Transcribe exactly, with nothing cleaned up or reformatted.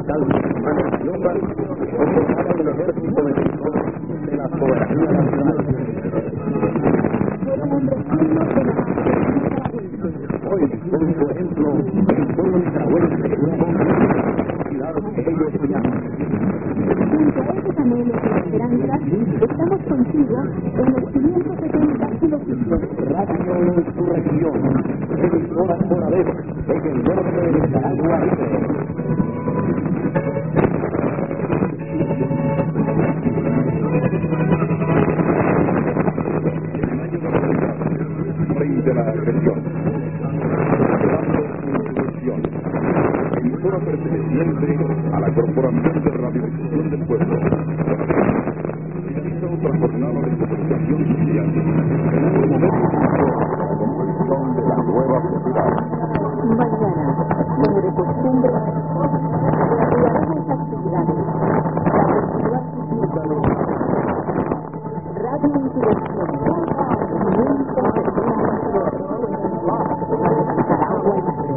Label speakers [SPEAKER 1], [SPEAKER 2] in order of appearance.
[SPEAKER 1] tal maravillosa como para el ejército de Cristo de la soberanía nacional. Hoy, con su ejemplo, el pueblo nicaragüense una que ellos llaman.
[SPEAKER 2] Junto a ese panel de esperanza, estamos contigo en los quinientos setenta kilociclos.
[SPEAKER 1] Radio Insurrección, emisora por vez en el norte de Nicaragua libre. Rey de la agresión. Radio Insurrección, emisora perteneciente a la Corporación de Radiodifusión del Pueblo. Finaliza otra jornada de comunicación social. En un momento, la construcción de la nueva sociedad.
[SPEAKER 2] Mañana, como de costumbre, reanudaremos actividades. La festival Radio Insurrección, quinientos setenta kilociclos. Nicaragua.